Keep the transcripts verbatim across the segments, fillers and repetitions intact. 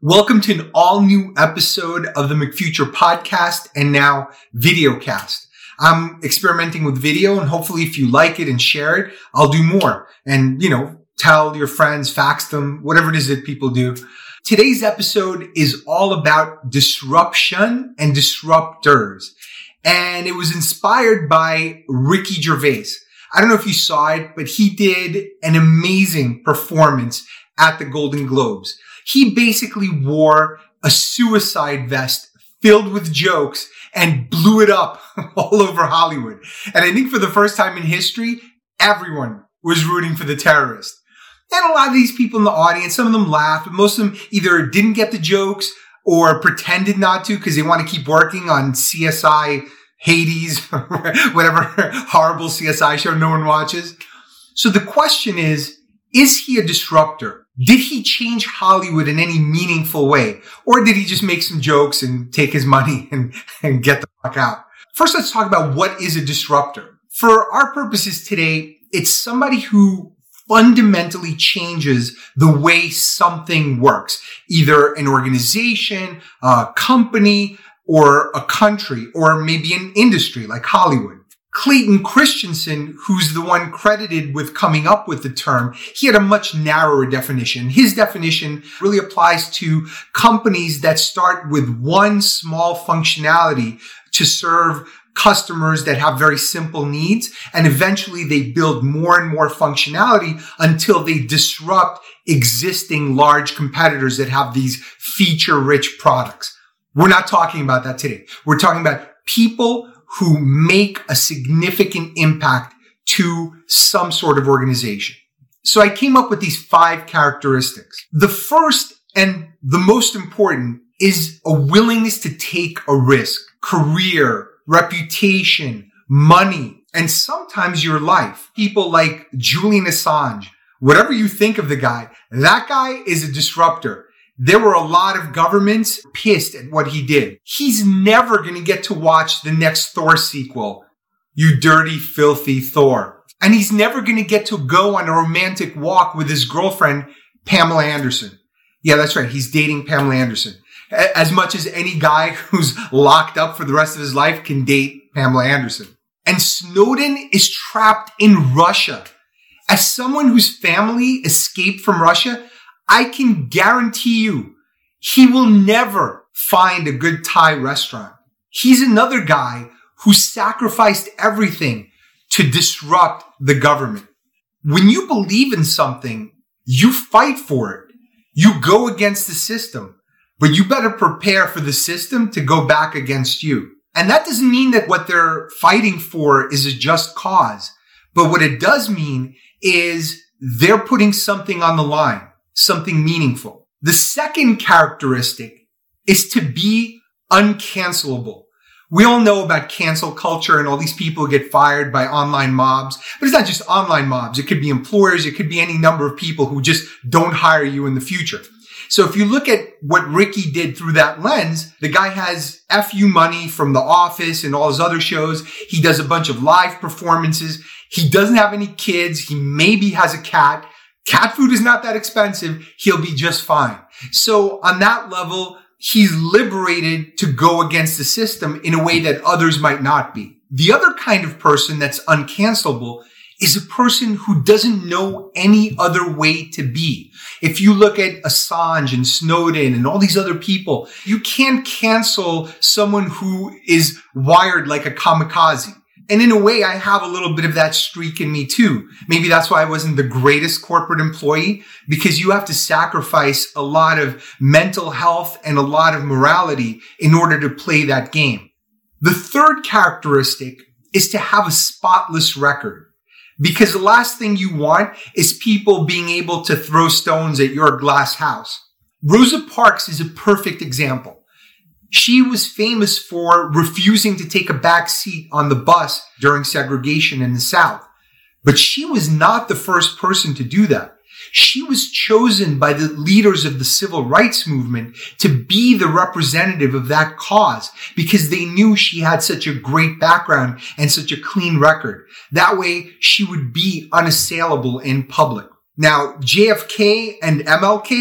Welcome to an all new episode of the McFuture podcast and now videocast. I'm experimenting with video, and hopefully if you like it and share it, I'll do more. And, you know, tell your friends, fax them, whatever it is that people do. Today's episode is all about disruption and disruptors. And it was inspired by Ricky Gervais. I don't know if you saw it, but he did an amazing performance at the Golden Globes. He basically wore a suicide vest filled with jokes and blew it up all over Hollywood. And I think for the first time in history, everyone was rooting for the terrorist. And a lot of these people in the audience, some of them laughed, but most of them either didn't get the jokes or pretended not to because they want to keep working on C S I Hades, whatever horrible C S I show no one watches. So the question is, is he a disruptor? Did he change Hollywood in any meaningful way? Or did he just make some jokes and take his money and, and get the fuck out? First, let's talk about what is a disruptor. For our purposes today, it's somebody who fundamentally changes the way something works. Either an organization, a company, or a country, or maybe an industry like Hollywood. Clayton Christensen, who's the one credited with coming up with the term, he had a much narrower definition. His definition really applies to companies that start with one small functionality to serve customers that have very simple needs, and eventually they build more and more functionality until they disrupt existing large competitors that have these feature-rich products. We're not talking about that today. We're talking about people who make a significant impact to some sort of organization. So I came up with these five characteristics. The first and the most important is a willingness to take a risk, career, reputation, money, and sometimes your life. People like Julian Assange, whatever you think of the guy, that guy is a disruptor. There were a lot of governments pissed at what he did. He's never going to get to watch the next Thor sequel, you dirty, filthy Thor. And he's never going to get to go on a romantic walk with his girlfriend, Pamela Anderson. Yeah, that's right. He's dating Pamela Anderson. As much as any guy who's locked up for the rest of his life can date Pamela Anderson. And Snowden is trapped in Russia. As someone whose family escaped from Russia, I can guarantee you he will never find a good Thai restaurant. He's another guy who sacrificed everything to disrupt the government. When you believe in something, you fight for it. You go against the system, but you better prepare for the system to go back against you. And that doesn't mean that what they're fighting for is a just cause. But what it does mean is they're putting something on the line. Something meaningful. The second characteristic is to be uncancelable. We all know about cancel culture and all these people get fired by online mobs, but it's not just online mobs. It could be employers. It could be any number of people who just don't hire you in the future. So if you look at what Ricky did through that lens, the guy has F U money from The Office and all his other shows. He does a bunch of live performances. He doesn't have any kids. He maybe has a cat. Cat food is not that expensive. He'll be just fine. So on that level, he's liberated to go against the system in a way that others might not be. The other kind of person that's uncancelable is a person who doesn't know any other way to be. If you look at Assange and Snowden and all these other people, you can't cancel someone who is wired like a kamikaze. And in a way, I have a little bit of that streak in me too. Maybe that's why I wasn't the greatest corporate employee, because you have to sacrifice a lot of mental health and a lot of morality in order to play that game. The third characteristic is to have a spotless record, because the last thing you want is people being able to throw stones at your glass house. Rosa Parks is a perfect example. She was famous for refusing to take a back seat on the bus during segregation in the South. But she was not the first person to do that. She was chosen by the leaders of the civil rights movement to be the representative of that cause because they knew she had such a great background and such a clean record. That way, she would be unassailable in public. Now, J F K and M L K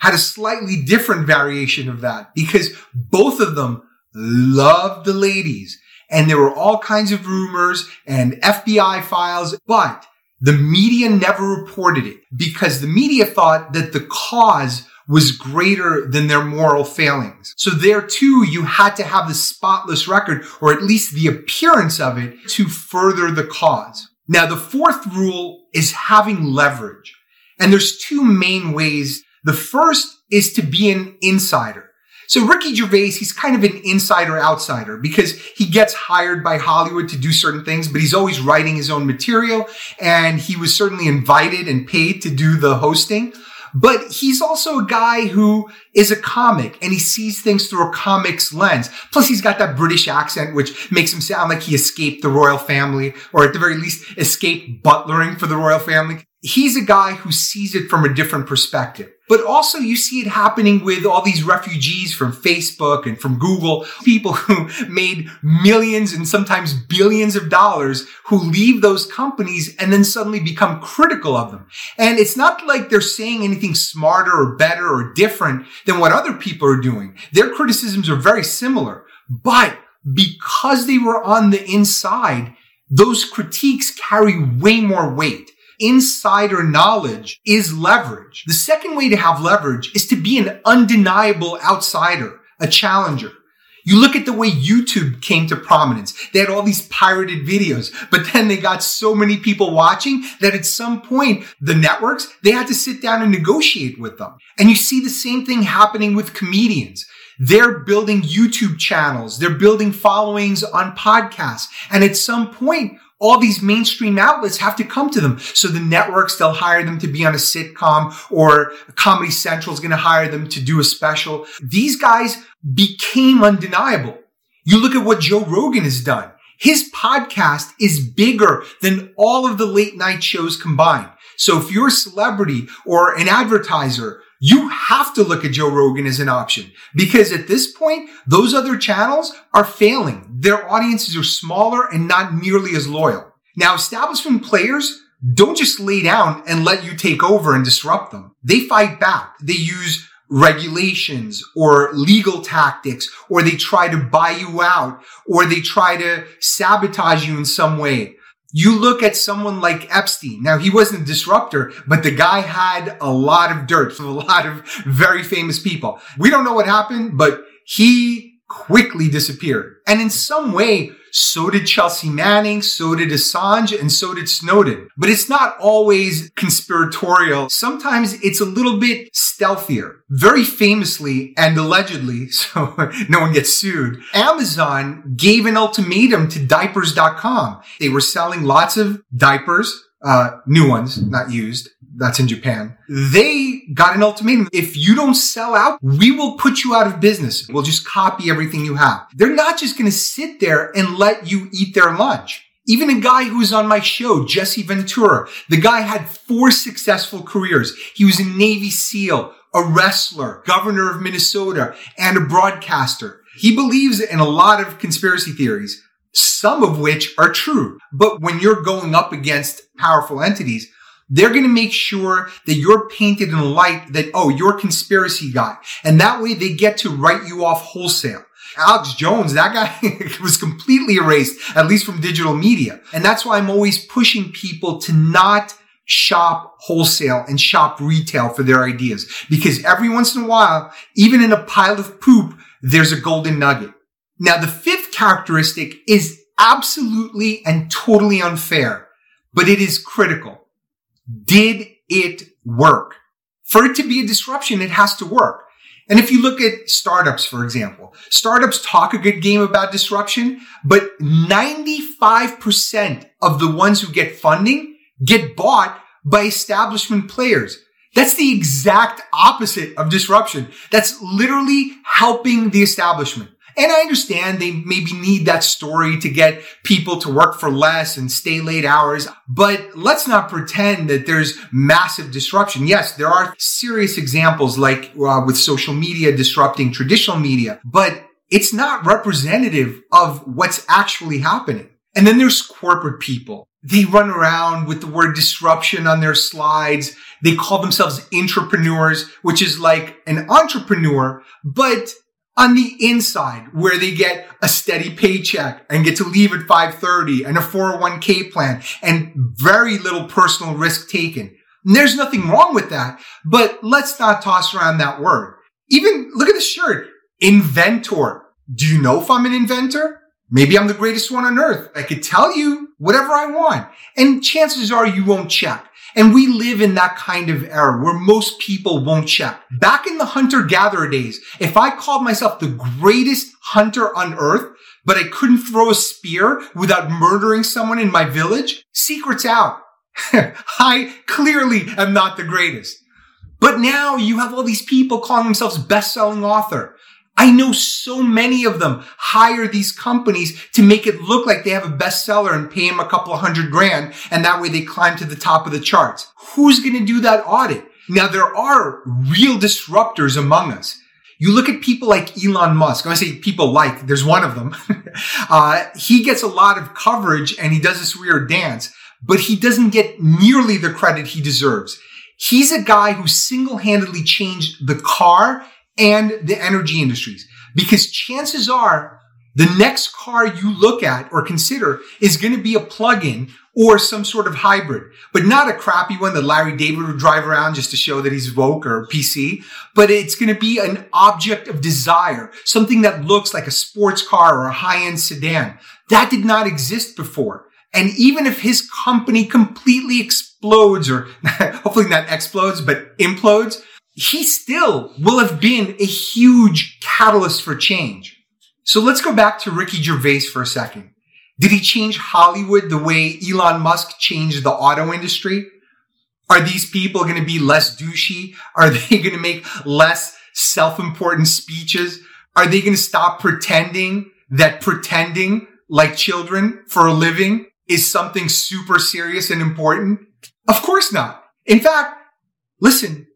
had a slightly different variation of that because both of them loved the ladies. And there were all kinds of rumors and F B I files, but the media never reported it because the media thought that the cause was greater than their moral failings. So there too, you had to have the spotless record, or at least the appearance of it, to further the cause. Now, the fourth rule is having leverage. And there's two main ways. The first is to be an insider. So Ricky Gervais, he's kind of an insider-outsider because he gets hired by Hollywood to do certain things, but he's always writing his own material, and he was certainly invited and paid to do the hosting. But he's also a guy who is a comic, and he sees things through a comic's lens. Plus, he's got that British accent, which makes him sound like he escaped the royal family, or at the very least, escaped butlering for the royal family. He's a guy who sees it from a different perspective. But also you see it happening with all these refugees from Facebook and from Google, people who made millions and sometimes billions of dollars who leave those companies and then suddenly become critical of them. And it's not like they're saying anything smarter or better or different than what other people are doing. Their criticisms are very similar. But because they were on the inside, those critiques carry way more weight. Insider knowledge is leverage. The second way to have leverage is to be an undeniable outsider, a challenger. You look at the way YouTube came to prominence. They had all these pirated videos, but then they got so many people watching that at some point, the networks, they had to sit down and negotiate with them. And you see the same thing happening with comedians. They're building YouTube channels. They're building followings on podcasts. And at some point, all these mainstream outlets have to come to them. So the networks, they'll hire them to be on a sitcom, or Comedy Central is going to hire them to do a special. These guys became undeniable. You look at what Joe Rogan has done. His podcast is bigger than all of the late night shows combined. So if you're a celebrity or an advertiser, you have to look at Joe Rogan as an option, because at this point, those other channels are failing. Their audiences are smaller and not nearly as loyal. Now, establishment players don't just lay down and let you take over and disrupt them. They fight back. They use regulations or legal tactics, or they try to buy you out, or they try to sabotage you in some way. You look at someone like Epstein. Now, he wasn't a disruptor, but the guy had a lot of dirt from a lot of very famous people. We don't know what happened, but he quickly disappeared. And in some way, so did Chelsea Manning, so did Assange, and so did Snowden. But it's not always conspiratorial. Sometimes it's a little bit stealthier. Very famously and allegedly, so no one gets sued, Amazon gave an ultimatum to diapers dot com. They were selling lots of diapers, uh, new ones, not used. That's in Japan. They got an ultimatum. If you don't sell out, we will put you out of business. We'll just copy everything you have. They're not just going to sit there and let you eat their lunch. Even a guy who was on my show, Jesse Ventura, the guy had four successful careers. He was a Navy SEAL, a wrestler, governor of Minnesota, and a broadcaster. He believes in a lot of conspiracy theories, some of which are true. But when you're going up against powerful entities, they're going to make sure that you're painted in a light that, oh, you're a conspiracy guy. And that way they get to write you off wholesale. Alex Jones, that guy was completely erased, at least from digital media. And that's why I'm always pushing people to not shop wholesale and shop retail for their ideas. Because every once in a while, even in a pile of poop, there's a golden nugget. Now, the fifth characteristic is absolutely and totally unfair, but it is critical. Did it work? For it to be a disruption, it has to work. And if you look at startups, for example, startups talk a good game about disruption, but ninety-five percent of the ones who get funding get bought by establishment players. That's the exact opposite of disruption. That's literally helping the establishment. And I understand they maybe need that story to get people to work for less and stay late hours. But let's not pretend that there's massive disruption. Yes, there are serious examples like uh, with social media disrupting traditional media, but it's not representative of what's actually happening. And then there's corporate people. they run around with the word disruption on their slides. They call themselves intrapreneurs, which is like an entrepreneur, but on the inside, where they get a steady paycheck and get to leave at five thirty and a four oh one k plan and very little personal risk taken. And there's nothing wrong with that, but let's not toss around that word. Even look at this shirt, inventor. Do you know if I'm an inventor? Maybe I'm the greatest one on earth. I could tell you whatever I want. And chances are you won't check. And we live in that kind of era where most people won't check. Back in the hunter-gatherer days, if I called myself the greatest hunter on earth, but I couldn't throw a spear without murdering someone in my village, secret's out. I clearly am not the greatest. But now you have all these people calling themselves best-selling author. I know so many of them hire these companies to make it look like they have a bestseller and pay them a couple of hundred grand, and that way they climb to the top of the charts. Who's going to do that audit? Now, there are real disruptors among us. You look at people like Elon Musk. When I say people like, there's one of them. uh, he gets a lot of coverage and he does this weird dance, but he doesn't get nearly the credit he deserves. He's a guy who single-handedly changed the car and the energy industries, because chances are the next car you look at or consider is going to be a plug-in or some sort of hybrid, but not a crappy one that Larry David would drive around just to show that he's woke or P C, but it's going to be an object of desire, something that looks like a sports car or a high-end sedan. That did not exist before. And even if his company completely explodes, or hopefully not explodes, but implodes, he still will have been a huge catalyst for change. So let's go back to Ricky Gervais for a second. Did he change Hollywood the way Elon Musk changed the auto industry? Are these people going to be less douchey? Are they going to make less self-important speeches? Are they going to stop pretending that pretending like children for a living is something super serious and important? Of course not. In fact, listen,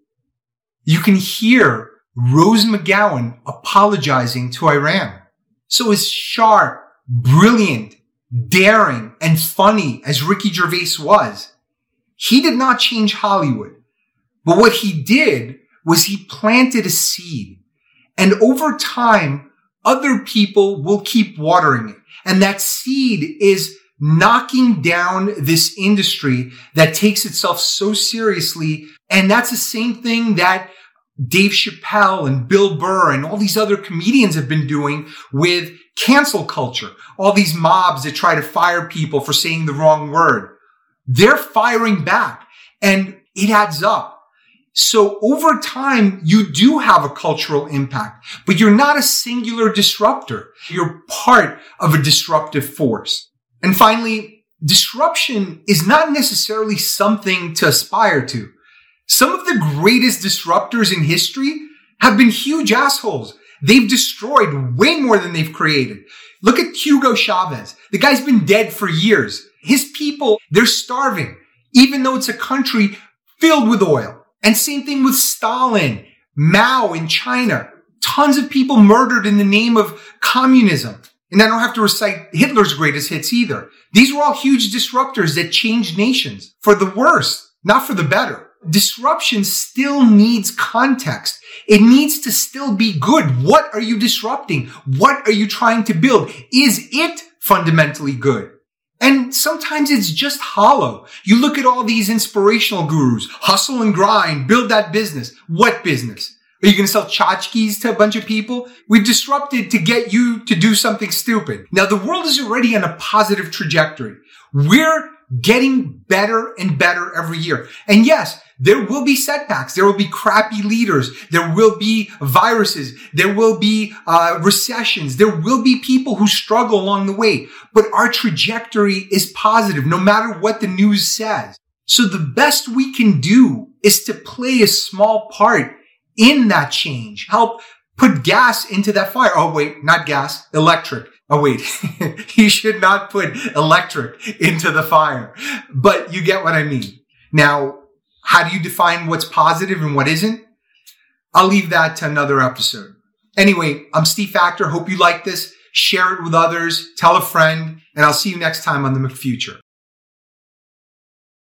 you can hear Rose McGowan apologizing to Iran. So as sharp, brilliant, daring, and funny as Ricky Gervais was, he did not change Hollywood. But what he did was he planted a seed. And over time, other people will keep watering it. And that seed is knocking down this industry that takes itself so seriously. And that's the same thing that Dave Chappelle and Bill Burr and all these other comedians have been doing with cancel culture. All these mobs that try to fire people for saying the wrong word. They're firing back, and it adds up. So over time, you do have a cultural impact, but you're not a singular disruptor. You're part of a disruptive force. And finally, disruption is not necessarily something to aspire to. Some of the greatest disruptors in history have been huge assholes. They've destroyed way more than they've created. Look at Hugo Chavez. The guy's been dead for years. His people, they're starving, even though it's a country filled with oil. And same thing with Stalin, Mao in China. Tons of people murdered in the name of communism. And I don't have to recite Hitler's greatest hits either. These were all huge disruptors that changed nations for the worse, not for the better. Disruption still needs context. It needs to still be good. What are you disrupting? What are you trying to build? Is it fundamentally good? And sometimes it's just hollow. You look at all these inspirational gurus, hustle and grind, build that business. What business? Are you going to sell tchotchkes to a bunch of people? We've disrupted to get you to do something stupid. Now, the world is already on a positive trajectory. We're getting better and better every year. And yes, there will be setbacks. There will be crappy leaders. There will be viruses. There will be uh, recessions. There will be people who struggle along the way. But our trajectory is positive, no matter what the news says. So the best we can do is to play a small part in that change. Help put gas into that fire. Oh, wait, not gas, electric. Oh, wait, you should not put electric into the fire. But you get what I mean. Now, how do you define what's positive and what isn't? I'll leave that to another episode. Anyway, I'm Steve Factor. Hope you like this. Share it with others. Tell a friend. And I'll see you next time on The McFuture.